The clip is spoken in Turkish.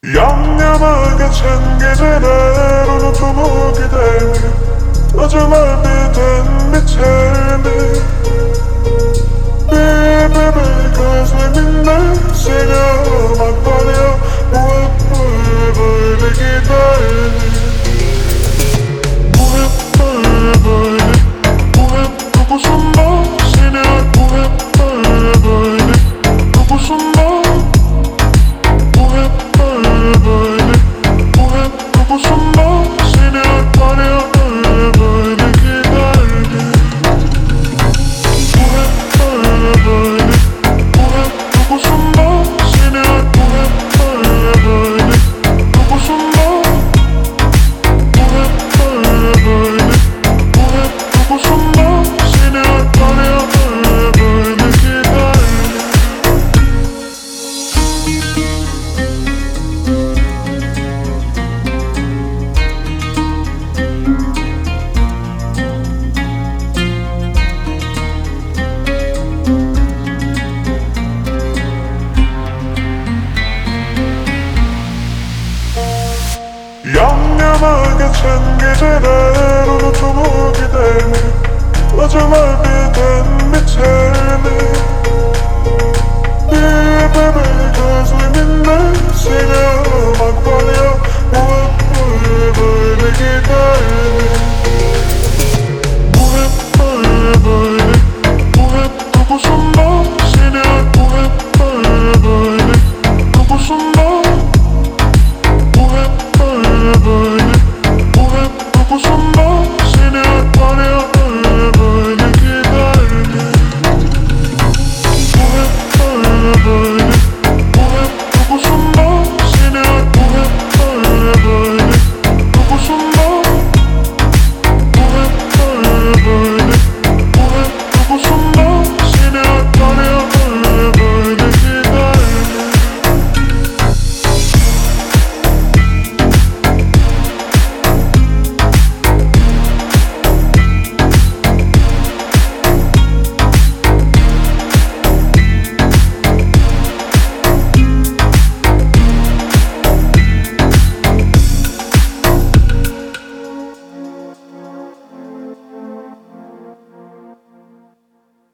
Yan yana geçen geceler unutulup gider mi? Acılar birden biter mi? Bir bebek özleminde seni almak var ya, bu hep böyle gider mi? Bu hep böyle, bu hep kokusunda seni al, bu hep böyle kokusunda. Bu hep böyle, bu hep kokusunda seni var ya, böyle gider mi? Bu hep böyle, bu hep kokusunda seni var, bu hep böyle kokusunda. Bu hep böyle, bu hep kokusunda seni var ya, böyle gider mi? Yan yana geçen geceler unutulup gider mi? Acılar birden biter mi?